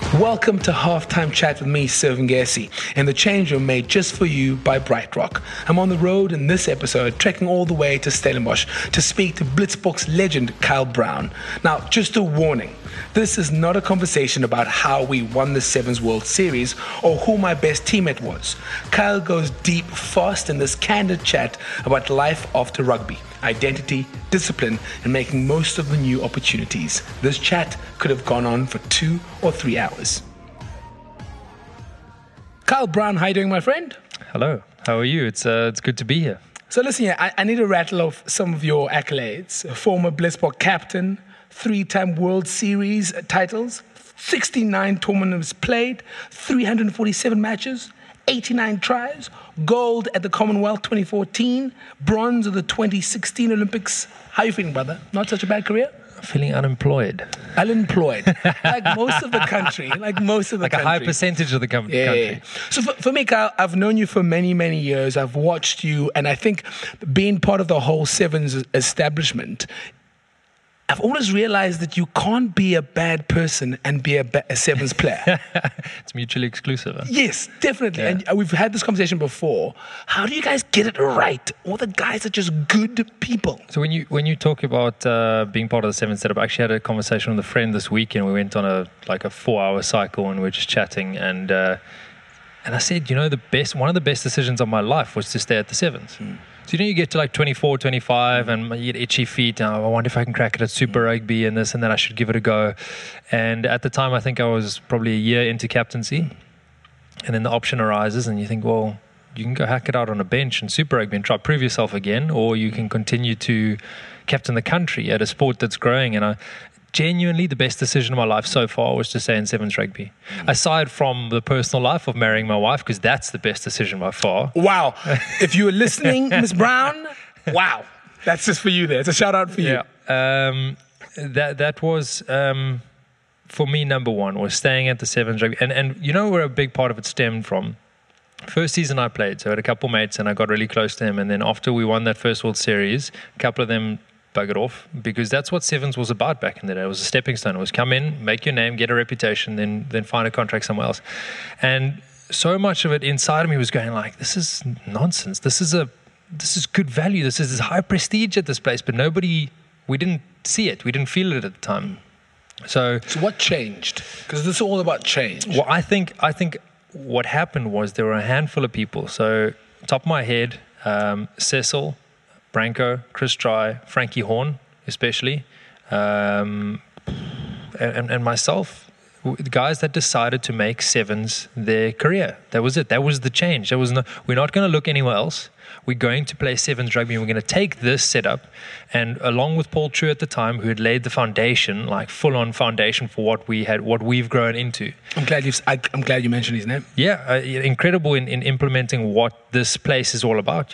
Welcome to Halftime Chat with me, Sylvan Gessie, and the change room made just for you by BrightRock. I'm on the road in this episode, trekking all the way to Stellenbosch to speak to Blitzboks legend Kyle Brown. Now, just a warning, this is not a conversation about how we won the Sevens World Series or who my best teammate was. Kyle goes deep, fast in this candid chat about life after rugby, identity, discipline, and making most of the new opportunities. This chat could have gone on for 2 or 3 hours. Kyle Brown, how are you doing, my friend? Hello, how are you? It's good to be here. So listen here, I need to rattle off some of your accolades. A former Blitzboks captain, 3-time World Series titles, 69 tournaments played, 347 matches, 89 tries, gold at the Commonwealth 2014, bronze at the 2016 Olympics. How are you feeling, brother? Not such a bad career? I'm feeling unemployed. Unemployed. Like most of the country. Like a high percentage of the country. Yeah. So for me, Kyle, I've known you for many, many years. I've watched you, and I think being part of the whole Sevens establishment, I've always realized that you can't be a bad person and be a Sevens player. It's mutually exclusive. Huh? Yes, definitely. Yeah. And we've had this conversation before. How do you guys get it right? All the guys are just good people. So when you talk about being part of the Sevens setup, I actually had a conversation with a friend this weekend. We went on a 4-hour cycle and we were just chatting. And I said, one of the best decisions of my life was to stay at the Sevens. So, you get to 24, 25 and you get itchy feet. And I wonder if I can crack it at Super Rugby and this and that. I should give it a go. And at the time, I think I was probably a year into captaincy. And then the option arises and you think, well, you can go hack it out on a bench in Super Rugby and try to prove yourself again. Or you can continue to captain the country at a sport that's growing. And genuinely, the best decision of my life so far was to stay in Sevens Rugby. Aside from the personal life of marrying my wife, because that's the best decision by far. Wow. If you were listening, Miss Brown, wow. That's just for you there. It's a shout out for you. That was, for me, number one, was staying at the Sevens Rugby. And where a big part of it stemmed from? First season I played, so I had a couple mates and I got really close to them. And then after we won that first World Series, a couple of them buggered off, because that's what Sevens was about back in the day. It was a stepping stone. It was come in, make your name, get a reputation, then find a contract somewhere else. And so much of it inside of me was going this is nonsense. This is good value. This is high prestige at this place, but we didn't see it. We didn't feel it at the time. So what changed? Because this is all about change. Well, I think what happened was there were a handful of people. So top of my head, Cecil, Branko, Chris Try, Frankie Horn, especially, and myself, the guys that decided to make Sevens their career. That was it. That was the change. We're not going to look anywhere else. We're going to play Sevens Rugby, and we're going to take this setup, and along with Paul True at the time, who had laid the foundation, full-on foundation for what we've grown into. I'm glad you mentioned his name. Yeah, incredible in implementing what this place is all about.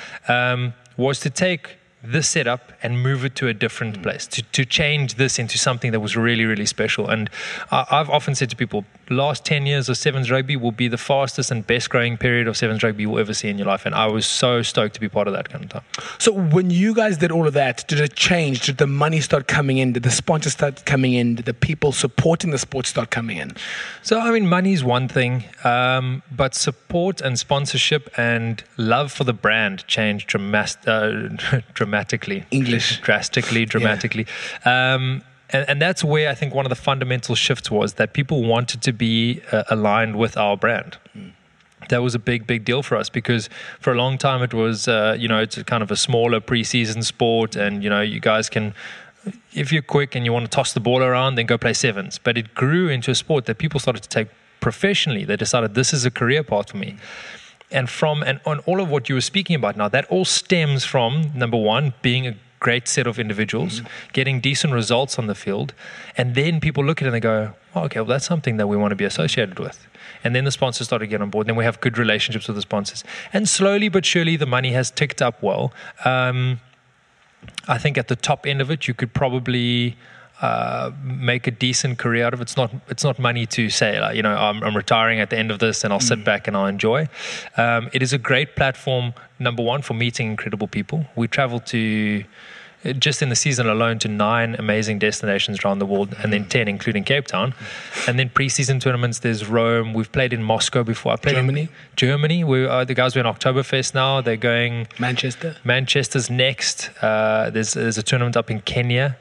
Was to take this setup and move it to a different place, to change this into something that was really, really special. And I've often said to people, last 10 years of Sevens Rugby will be the fastest and best growing period of Sevens Rugby you'll ever see in your life. And I was so stoked to be part of that kind of time. So when you guys did all of that, did it change? Did the money start coming in? Did the sponsors start coming in? Did the people supporting the sport start coming in? So, money is one thing, but support and sponsorship and love for the brand changed dramatically. English. Drastically, dramatically. Yeah. And that's where I think one of the fundamental shifts was that people wanted to be aligned with our brand. That was a big, big deal for us, because for a long time it was, it's a kind of a smaller preseason sport, and, you guys can, if you're quick and you want to toss the ball around, then go play Sevens. But it grew into a sport that people started to take professionally. They decided this is a career path for me. And on all of what you were speaking about now, that all stems from, number one, being a great set of individuals, getting decent results on the field, and then people look at it and they go, oh, okay, well, that's something that we want to be associated with. And then the sponsors start to get on board, and then we have good relationships with the sponsors. And slowly but surely the money has ticked up well. I think at the top end of it, you could probably make a decent career out of it. It's not money to say, I'm retiring at the end of this and I'll sit back and I'll enjoy. It is a great platform, number one, for meeting incredible people. We travel to just in the season alone to 9 amazing destinations around the world, and then 10 including Cape Town. And then pre-season tournaments, there's Rome. We've played in Moscow before. I played in Germany. The guys were in Oktoberfest now. They're going Manchester. Manchester's next. There's a tournament up in Kenya.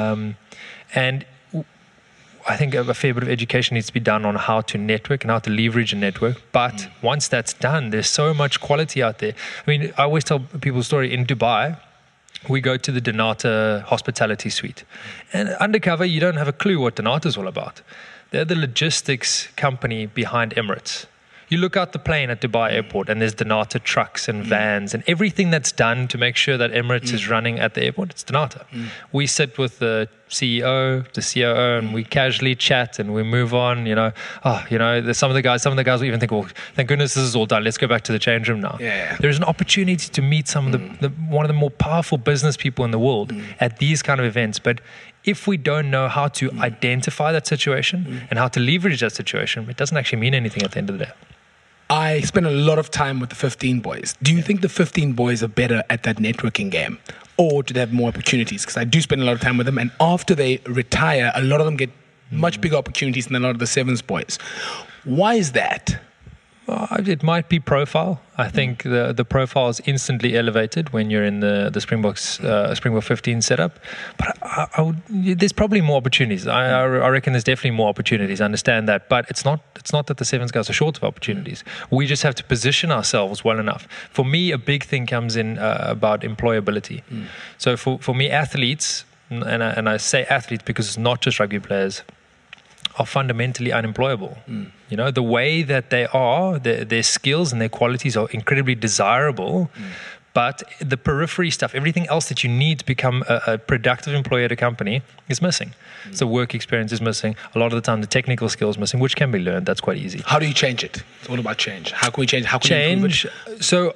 And I think a fair bit of education needs to be done on how to network and how to leverage a network. But once that's done, there's so much quality out there. I mean, I always tell people a story. In Dubai, we go to the Donata hospitality suite. And undercover, you don't have a clue what Donata's all about. They're the logistics company behind Emirates. You look out the plane at Dubai airport and there's Donata trucks and vans and everything that's done to make sure that Emirates is running at the airport, it's Donata. We sit with the CEO, the COO, and we casually chat and we move on, there's some of the guys will even think, well, thank goodness this is all done. Let's go back to the change room now. Yeah. There's an opportunity to meet some of one of the more powerful business people in the world at these kind of events. But if we don't know how to identify that situation and how to leverage that situation, it doesn't actually mean anything at the end of the day. I spent a lot of time with the 15 boys. Do you think the 15 boys are better at that networking game? Or do they have more opportunities? Because I do spend a lot of time with them. And after they retire, a lot of them get much bigger opportunities than a lot of the sevens boys. Why is that? It might be profile. I think the profile is instantly elevated when you're in the Springbok 15 setup. But there's probably more opportunities. I reckon there's definitely more opportunities. I understand that. But it's not that the sevens guys are short of opportunities. We just have to position ourselves well enough. For me, a big thing comes in about employability. So for me, athletes, and I say athletes because it's not just rugby players, are fundamentally unemployable. The way that they are, their skills and their qualities are incredibly desirable, but the periphery stuff, everything else that you need to become a productive employee at a company is missing. So work experience is missing. A lot of the time, the technical skills missing, which can be learned. That's quite easy. How do you change it? It's all about change. How can we change? How can we improve it? So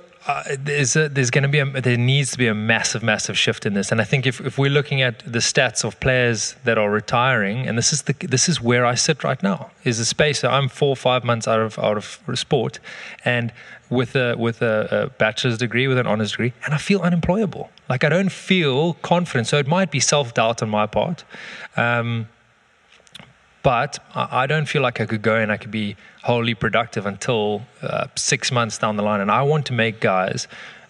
there needs to be a massive shift in this. And I think if we're looking at the stats of players that are retiring, and this is where I sit right now, is a space. So I'm 4 or 5 months out of sport, and with a bachelor's degree, with an honors degree, and I feel unemployable. Like I don't feel confident. So it might be self-doubt on my part. But I don't feel like I could go and I could be wholly productive until 6 months down the line. And I want to make guys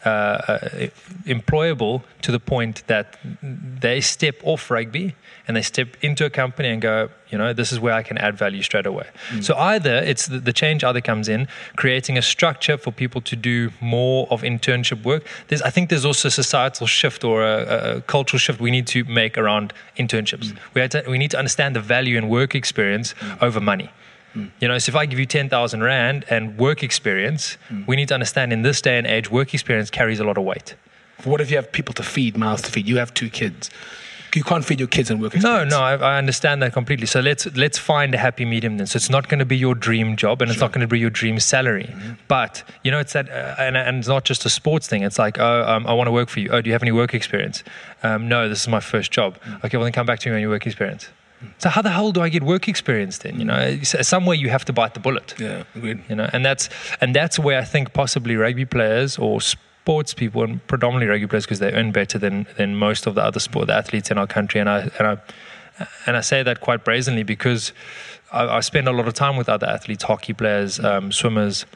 employable to the point that they step off rugby and they step into a company and go, this is where I can add value straight away. So either it's the change either comes in creating a structure for people to do more of internship work. I think there's also a societal shift or a cultural shift we need to make around internships. We need to understand the value in work experience over money. So if I give you 10,000 Rand and work experience, we need to understand in this day and age, work experience carries a lot of weight. What if you have people to feed, mouths to feed? You have 2 kids. You can't feed your kids on work experience. No, I understand that completely. So let's find a happy medium then. So it's not going to be your dream job and it's not going to be your dream salary. But, it's that, and it's not just a sports thing. It's like, I want to work for you. Oh, do you have any work experience? No, this is my first job. Okay, well then come back to me on your work experience. So how the hell do I get work experience then? Somewhere you have to bite the bullet. Yeah, agreed. And that's where I think possibly rugby players or sports people, and predominantly rugby players because they earn better than most of the other sport athletes in our country. And I say that quite brazenly because I spend a lot of time with other athletes, hockey players, swimmers,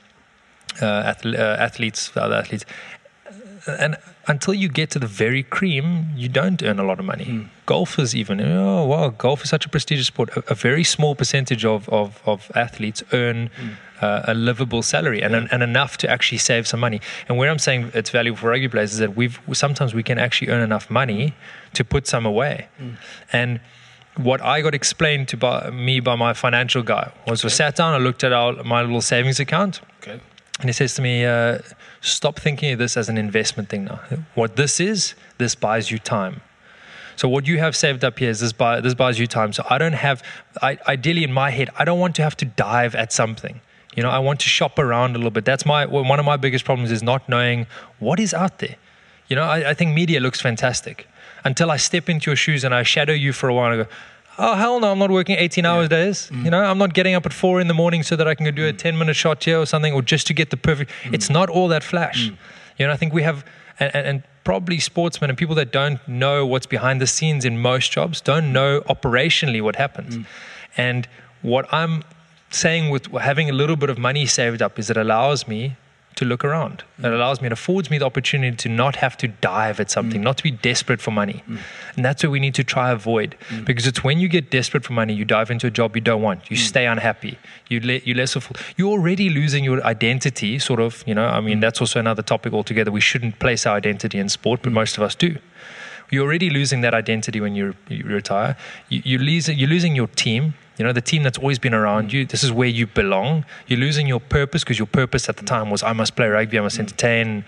athletes, other athletes. And until you get to the very cream, you don't earn a lot of money. Golfers even, golf is such a prestigious sport. A very small percentage of athletes earn a livable salary and enough to actually save some money. And where I'm saying it's valuable for rugby players is that sometimes we can actually earn enough money to put some away. And what I got explained to by my financial guy was, we sat down, I looked at my little savings account. Okay. And he says to me, stop thinking of this as an investment thing now. What this buys you time. So what you have saved up here is this buys you time. So ideally in my head, I don't want to have to dive at something. I want to shop around a little bit. That's one of my biggest problems is not knowing what is out there. I think media looks fantastic until I step into your shoes and I shadow you for a while and I go, oh, hell no, I'm not working 18 hours days. I'm not getting up at 4 a.m. so that I can go do a 10-minute shot here or something, or just to get the perfect. It's not all that flash. I think we have, and probably sportsmen and people that don't know what's behind the scenes in most jobs don't know operationally what happens. And what I'm saying with having a little bit of money saved up is it allows me to look around. It allows me, it affords me the opportunity to not have to dive at something, not to be desperate for money. And that's what we need to try avoid. Because it's when you get desperate for money, you dive into a job you don't want. You stay unhappy. You're less of, you're already losing your identity, sort of, you know, I mean, that's also another topic altogether. We shouldn't place our identity in sport, but most of us do. You're already losing that identity when you retire. You're losing your team. You know, the team that's always been around you, this is where you belong. You're losing your purpose because your purpose at the time was, I must play rugby, I must entertain.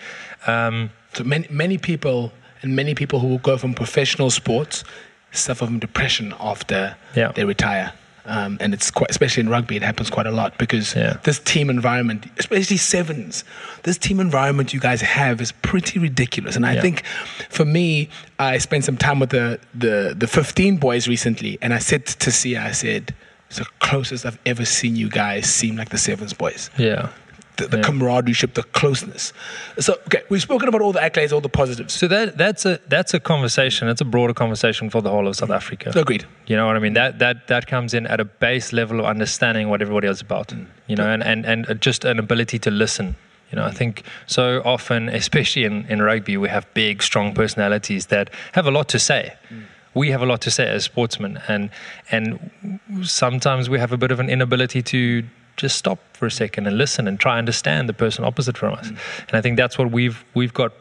So many people who will go from professional sports suffer from depression after they retire. And it's quite, especially in rugby, it happens quite a lot because this team environment, especially sevens, this team environment you guys have is pretty ridiculous. And I think for me, I spent some time with the 15 boys recently, and I said to Sia, I said, it's the closest I've ever seen you guys seem like the sevens boys. Yeah. The camaraderie, the closeness. So, okay, we've spoken about all the accolades, all the positives. So that's a conversation. It's a broader conversation for the whole of South Africa. Agreed. You know what I mean? That comes in at a base level of understanding what everybody else is about. You know, and just an ability to listen. You know, I think so often, especially in rugby, we have big, strong personalities that have a lot to say. We have a lot to say as sportsmen, and sometimes we have a bit of an inability to just stop for a second and listen and try and understand the person opposite from us. And I think that's what we've got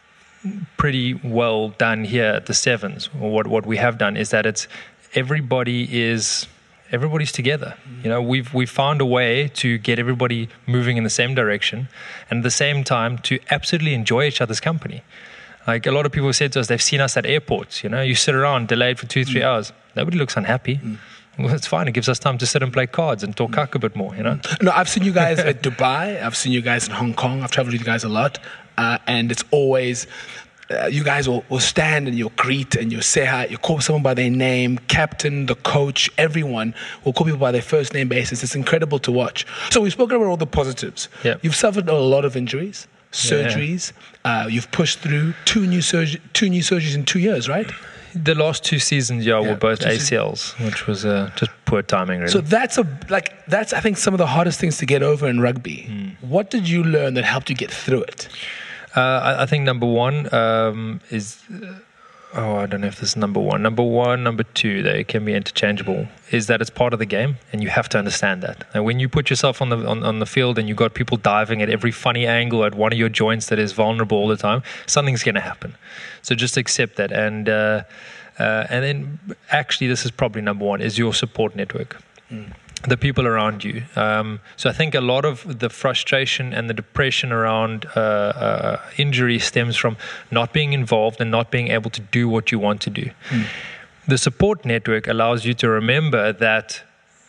pretty well done here at the Sevens. Or what we have done is that it's everybody's together. You know, we've found a way to get everybody moving in the same direction, and at the same time to absolutely enjoy each other's company. Like a lot of people have said to us, they've seen us at airports. You know, you sit around delayed for 2-3 hours. Nobody looks unhappy. Well, it's fine. It gives us time to sit and play cards and talk a bit more, you know? No, I've seen you guys at Dubai. I've seen you guys in Hong Kong. I've traveled with you guys a lot. And it's always, you guys will stand and you'll greet and you'll say hi. You call someone by their name, captain, the coach, everyone will call people by their first name basis. It's incredible to watch. So we've spoken about all the positives. Yep. You've suffered a lot of injuries, surgeries. You've pushed through two new surgeries in 2 years, right? The last 2 seasons, were both ACLs, which was just poor timing, really. So that's I think some of the hardest things to get over in rugby. What did you learn that helped you get through it? I think number one is, I don't know if this is number one. Number one, number two, they can be interchangeable, is that it's part of the game and you have to understand that. And when you put yourself on the field and you got people diving at every funny angle at one of your joints that is vulnerable all the time, something's going to happen. So just accept that. And then actually, this is probably number one, is your support network. The people around you. So I think a lot of the frustration and the depression around injury stems from not being involved and not being able to do what you want to do. The support network allows you to remember that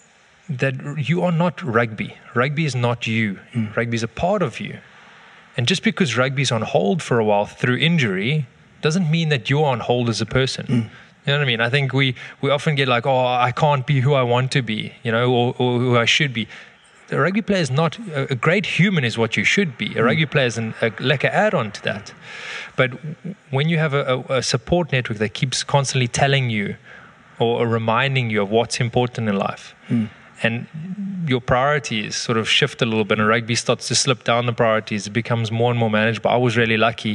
you are not rugby. Rugby is not you. Rugby is a part of you. And just because rugby is on hold for a while through injury doesn't mean that you're on hold as a person. You know what I mean? I think we often get like, I can't be who I want to be, you know, or who I should be. A rugby player is not, a great human is what you should be. A rugby player is like an add-on to that. But when you have a support network that keeps constantly telling you or reminding you of what's important in life, and your priorities sort of shift a little bit and rugby starts to slip down the priorities, it becomes more and more manageable. I was really lucky.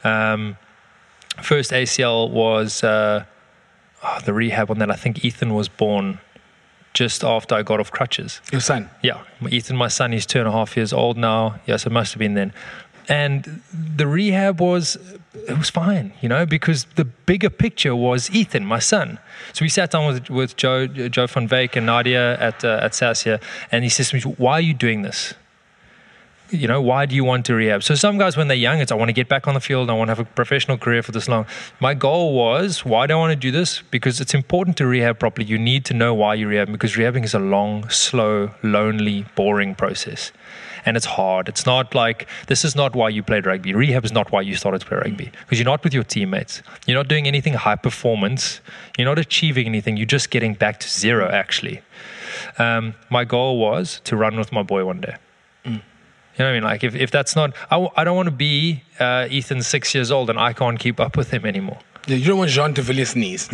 First ACL was... the rehab on that, I think Ethan was born just after I got off crutches. Your son? Yeah. Ethan, my son, he's 2.5 years old now. Yes, it must have been then. And the rehab was fine, you know, because the bigger picture was Ethan, my son. So we sat down with Joe van Wyk and Nadia at Sassia, and he says to me, why are you doing this? You know, why do you want to rehab? So some guys, when they're young, it's I want to get back on the field. I want to have a professional career for this long. My goal was, why do I want to do this? Because it's important to rehab properly. You need to know why you rehab, because rehabbing is a long, slow, lonely, boring process. And it's hard. It's not like, this is not why you played rugby. Rehab is not why you started to play rugby. Because you're not with your teammates. You're not doing anything high performance. You're not achieving anything. You're just getting back to zero, actually. My goal was to run with my boy one day. You know what I mean? Like if that's not, I don't want to be Ethan 6 years old and I can't keep up with him anymore. Yeah, you don't want Jean de Villiers-Nees.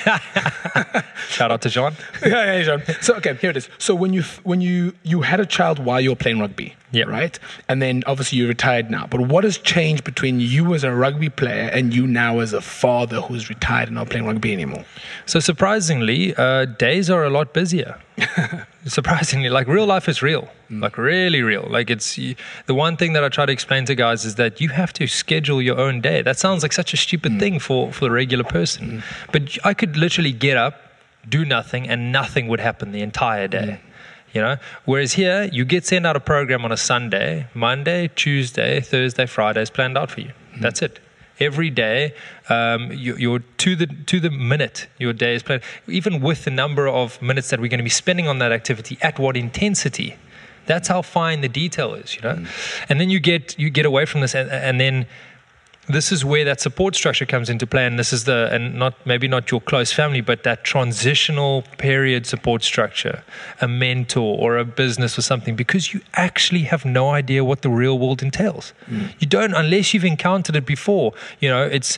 Shout out to Jean. yeah, Jean. So okay, here it is. So when you had a child while you were playing rugby, Yep. right? And then obviously you're retired now. But what has changed between you as a rugby player and you now as a father who's retired and not playing rugby anymore? So surprisingly, days are a lot busier. Surprisingly, like real life is real, like really real. Like the one thing that I try to explain to guys is that you have to schedule your own day. That sounds like such a stupid thing for the regular person, but I could literally get up, do nothing, and nothing would happen the entire day. You know, whereas here you get sent out a program on a Sunday, Monday, Tuesday, Thursday, Friday is planned out for you. That's it. Every day, you're to the minute your day is planned. Even with the number of minutes that we're going to be spending on that activity, at what intensity. That's how fine the detail is, you know. And then you get away from this, and then this is where that support structure comes into play. And this is maybe not your close family, but that transitional period support structure, a mentor or a business or something, because you actually have no idea what the real world entails. You don't, unless you've encountered it before. You know, it's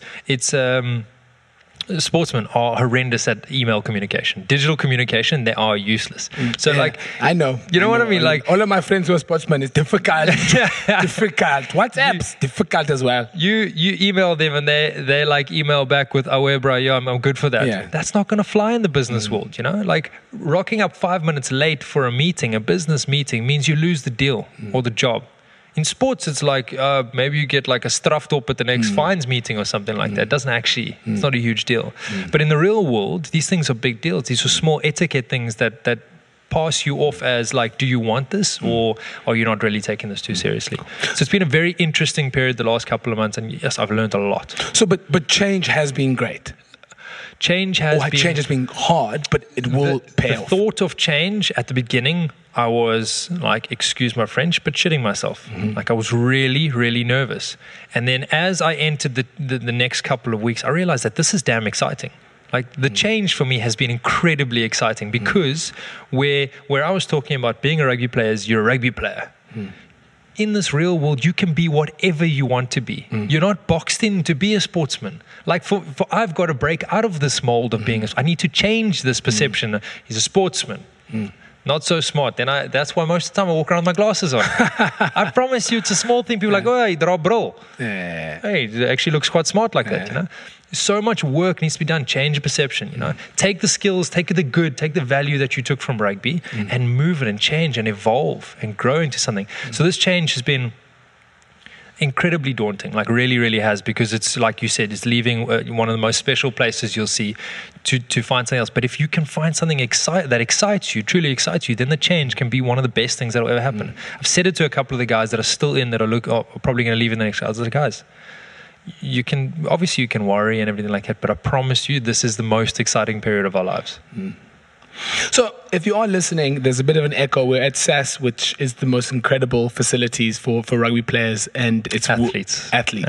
sportsmen are horrendous at email communication. Digital communication, they are useless. So I know. You know what I mean? Like all of my friends who are sportsmen, it's difficult. Difficult. WhatsApp's difficult as well. You email them and they like email back with, oh, bro, yeah, I'm good for that. Yeah. That's not going to fly in the business world, you know? Like rocking up 5 minutes late for a meeting, a business meeting, means you lose the deal or the job. In sports, it's like maybe you get like a strafdop at the next fines meeting or something like that. It doesn't actually, it's not a huge deal. But in the real world, these things are big deals. These are small etiquette things that pass you off as like, do you want this or are you not really taking this too seriously? So it's been a very interesting period the last couple of months. And yes, I've learned a lot. So, but change has been great. Change has been hard, but it will pay off. The thought of change at the beginning, I was like, excuse my French, but shitting myself. Like I was really, really nervous. And then as I entered the next couple of weeks, I realized that this is damn exciting. Like the change for me has been incredibly exciting because where I was talking about being a rugby player is you're a rugby player. In this real world, you can be whatever you want to be. You're not boxed in to be a sportsman. Like for I've got to break out of this mold of being I need to change this perception. He's a sportsman. Not so smart. Then that's why most of the time I walk around with my glasses on. I promise you, it's a small thing. People are like, oh, hey, draw bro. Hey, it actually looks quite smart like that, you know. So much work needs to be done. Change the perception, you know. Take the skills, take the good, take the value that you took from rugby and move it and change and evolve and grow into something. So this change has been incredibly daunting, like really, really has, because it's like you said, it's leaving one of the most special places you'll see to find something else. But if you can find something that excites you, truly excites you, then the change can be one of the best things that will ever happen. I've said it to a couple of the guys that are still in that are probably going to leave in the next year. I was like, guys, you can worry and everything like that, but I promise you this is the most exciting period of our lives. So if you are listening, there's a bit of an echo. We're at SAS, which is the most incredible facilities for rugby players, and it's athletes.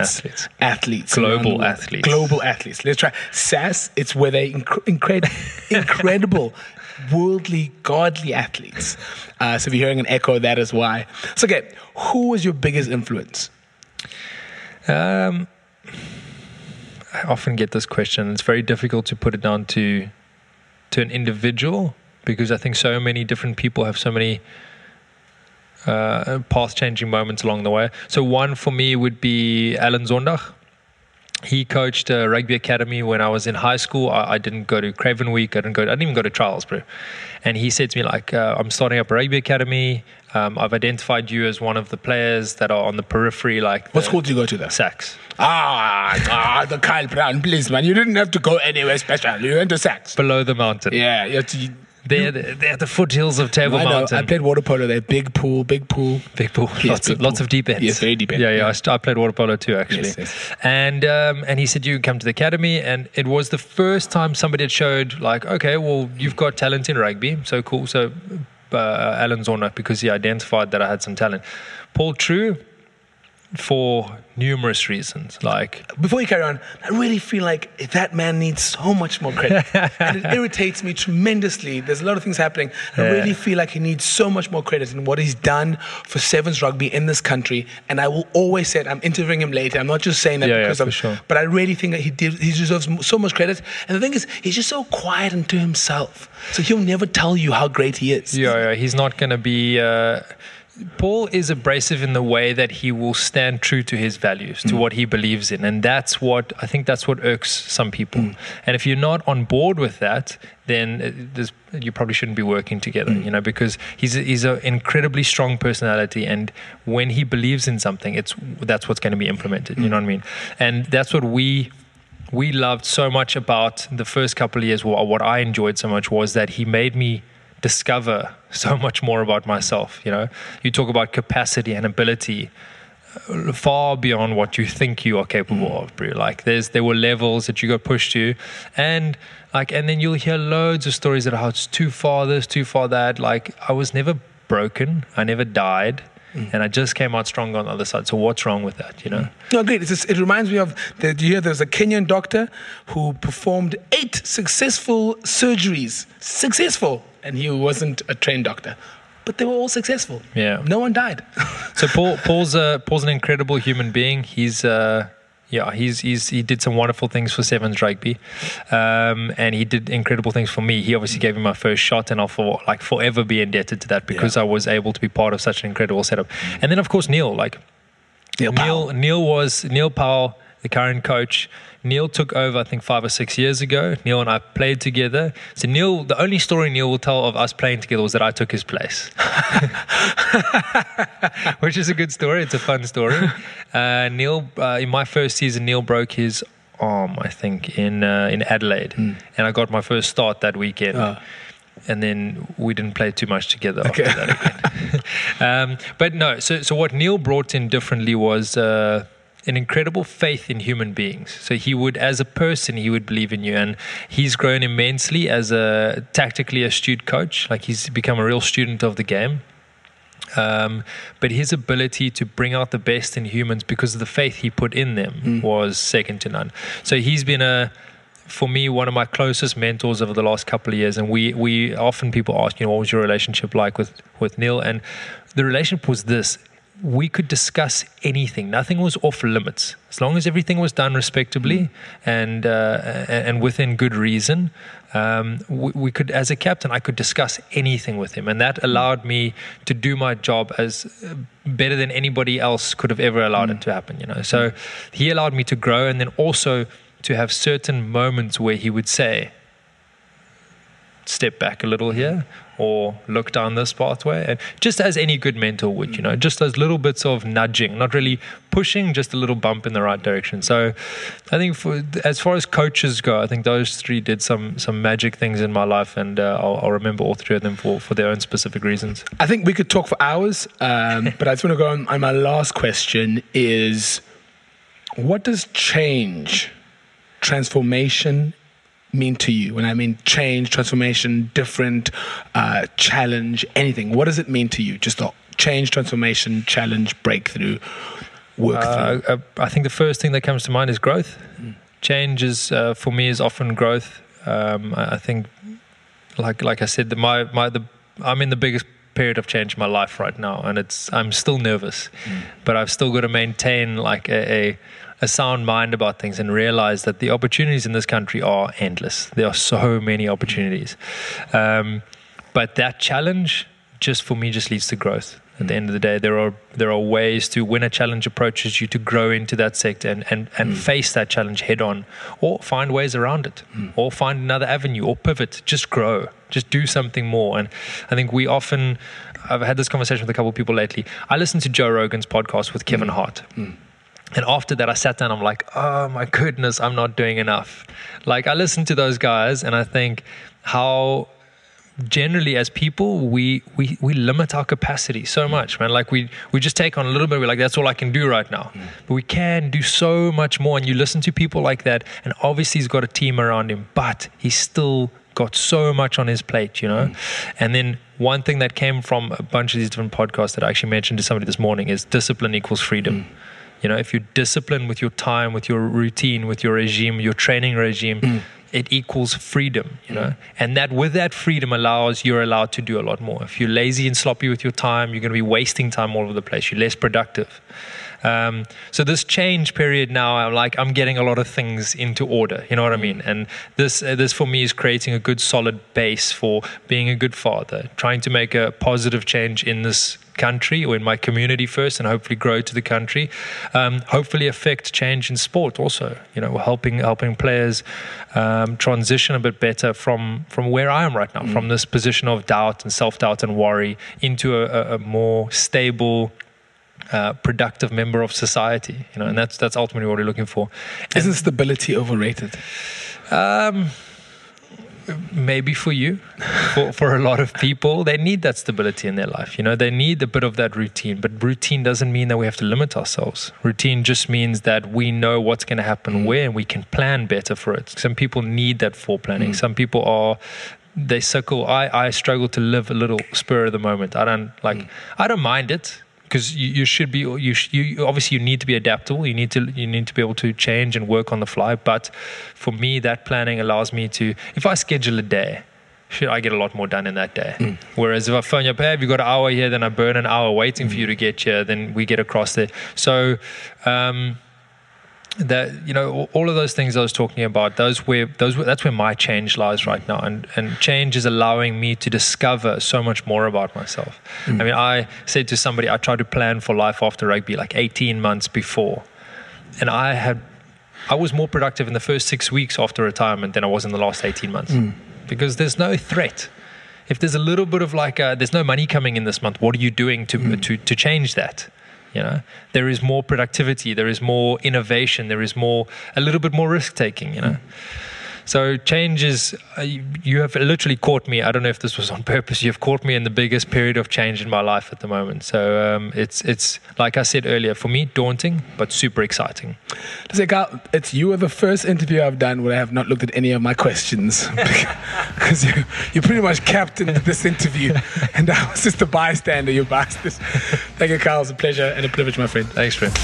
Global athletes. Let's try SAS. It's where they incredible worldly, godly athletes. So if you're hearing an echo, that is why. So okay, who was your biggest influence? I often get this question. It's very difficult to put it down to an individual, because I think so many different people have so many path-changing moments along the way. So one for me would be Alan Zondag. He coached a rugby academy when I was in high school. I didn't go to Craven Week. I didn't even go to trials, bro. And he said to me, like, I'm starting up a rugby academy. I've identified you as one of the players that are on the periphery. Like, what school did you go to there? Sax. The Kyle Brown, please, man. You didn't have to go anywhere special. You went to Sax. Below the mountain. Yeah. They're at the foothills of Table Mountain. I played water polo there. Big pool. Yes, lots of deep ends. Yes, very deep ends. Yeah. I played water polo too, actually. Yes. And he said, you come to the academy. And it was the first time somebody had showed, like, okay, well, you've got talent in rugby. So cool. So Alan Zorner, because he identified that I had some talent. Paul True for numerous reasons. Like, before you carry on, I really feel like that man needs so much more credit. And it irritates me tremendously. There's a lot of things happening. I really feel like he needs so much more credit in what he's done for Sevens rugby in this country. And I will always say it. I'm interviewing him later. I'm not just saying that because of, sure. But I really think that he deserves so much credit. And the thing is, he's just so quiet and to himself. So he'll never tell you how great he is. Yeah. He's not going to be... Paul is abrasive in the way that he will stand true to his values, to what he believes in. And that's what irks some people. And if you're not on board with that, then you probably shouldn't be working together, because he's an incredibly strong personality. And when he believes in something, that's what's going to be implemented. You know what I mean? And that's what we loved so much about the first couple of years. What I enjoyed so much was that he made me discover so much more about myself. You talk about capacity and ability far beyond what you think you are capable of, bro. Like there were levels that you got pushed to, and then you'll hear loads of stories about how it's too far this, too far that. Like, I was never broken, I never died, and I just came out strong on the other side. So what's wrong with that, No, great. It reminds me of, there's a Kenyan doctor who performed 8 successful surgeries. Successful. And he wasn't a trained doctor. But they were all successful. Yeah. No one died. So Paul's an incredible human being. He did some wonderful things for Sevens rugby, and he did incredible things for me. He obviously gave me my first shot, and I'll forever be indebted to that because I was able to be part of such an incredible setup. And then of course Neil Powell, the current coach. Neil took over, I think, 5 or 6 years ago. Neil and I played together. So the only story Neil will tell of us playing together was that I took his place, which is a good story. It's a fun story. Neil, in my first season, Neil broke his arm, I think, in Adelaide, and I got my first start that weekend. And then we didn't play too much together after that again. But no, so what Neil brought in differently was an incredible faith in human beings. So he would, as a person, he would believe in you. And he's grown immensely as a tactically astute coach. Like, he's become a real student of the game. But his ability to bring out the best in humans because of the faith he put in them was second to none. So he's been for me, one of my closest mentors over the last couple of years. And we often, people ask, what was your relationship like with Neil? And the relationship was this: we could discuss anything. Nothing was off limits. As long as everything was done respectably and within good reason, we could, as a captain, I could discuss anything with him. And that allowed me to do my job as better than anybody else could have ever allowed it to happen, So he allowed me to grow, and then also to have certain moments where he would say, step back a little here, or look down this pathway, and just as any good mentor would, just those little bits of nudging, not really pushing, just a little bump in the right direction. So I think as far as coaches go, I think those 3 did some magic things in my life, and I'll remember all 3 of them for their own specific reasons. I think we could talk for hours, but I just want to go on my last question is, what does transformation mean to you? When I mean change, transformation, different, challenge, anything, what does it mean to you? Just change, transformation, challenge, breakthrough, work through. I think the first thing that comes to mind is growth. Change is, for me, is often growth. I think, like I said, I'm in the biggest period of change in my life right now, and I'm still nervous, but I've still got to maintain like a sound mind about things and realize that the opportunities in this country are endless. There are so many opportunities. But that challenge just leads to growth. At the end of the day, there are ways to, when a challenge approaches you, to grow into that sector and face that challenge head on, or find ways around it, or find another avenue, or pivot. Just grow. Just do something more. And I think I've had this conversation with a couple of people lately. I listened to Joe Rogan's podcast with Kevin Hart. And after that, I sat down, I'm like, oh my goodness, I'm not doing enough. Like, I listen to those guys and I think how generally as people, we limit our capacity so much, man. Like we just take on a little bit, we're like, that's all I can do right now. But we can do so much more. And you listen to people like that, and obviously he's got a team around him, but he's still got so much on his plate, And then one thing that came from a bunch of these different podcasts that I actually mentioned to somebody this morning is discipline equals freedom. If you're disciplined with your time, with your routine, with your regime, your training regime, it equals freedom, and that with that freedom you're allowed to do a lot more. If you're lazy and sloppy with your time, you're going to be wasting time all over the place. You're less productive. So this change period now, I'm getting a lot of things into order. You know what I mean? And this for me is creating a good solid base for being a good father, trying to make a positive change in this country or in my community first, and hopefully grow to the country. Hopefully affect change in sport also. Helping players transition a bit better from where I am right now, from this position of doubt and self-doubt and worry into a more stable, productive member of society, and that's ultimately what we're looking for. Isn't stability overrated? Maybe for you, for a lot of people, they need that stability in their life. They need a bit of that routine, but routine doesn't mean that we have to limit ourselves. Routine just means that we know what's going to happen where, and we can plan better for it. Some people need that foreplanning. Some people they suckle. I struggle to live a little spur of the moment. I don't mind it. Because you should be, obviously you need to be adaptable. You need to be able to change and work on the fly. But for me, that planning allows me to, if I schedule a day, I get a lot more done in that day. Whereas if I phone you up, hey, have you got an hour here? Then I burn an hour waiting for you to get here. Then we get across there. So that all of those things I was talking about, that's where my change lies right now, and change is allowing me to discover so much more about myself. I said to somebody, I tried to plan for life after rugby like 18 months before, and I was more productive in the first 6 weeks after retirement than I was in the last 18 months, because there's no threat. If there's a little bit of there's no money coming in this month, what are you doing to change that? There is more productivity, there is more innovation, there is a little bit more risk taking, So change is, you have literally caught me. I don't know if this was on purpose. You've caught me in the biggest period of change in my life at the moment. So it's like I said earlier, for me, daunting, but super exciting. Carl, you were the first interview I've done where I have not looked at any of my questions, because you pretty much captained this interview, and I was just a bystander. You bastards. Thank you, Carl. It's a pleasure and a privilege, my friend. Thanks, friend.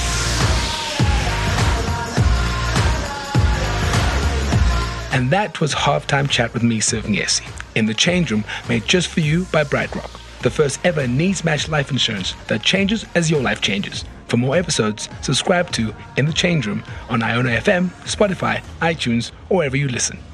And that was Halftime Chat with me, Sylvan Yesi, in the Change Room, made just for you by BrightRock, the first ever needs-matched life insurance that changes as your life changes. For more episodes, subscribe to In the Change Room on Iona FM, Spotify, iTunes, or wherever you listen.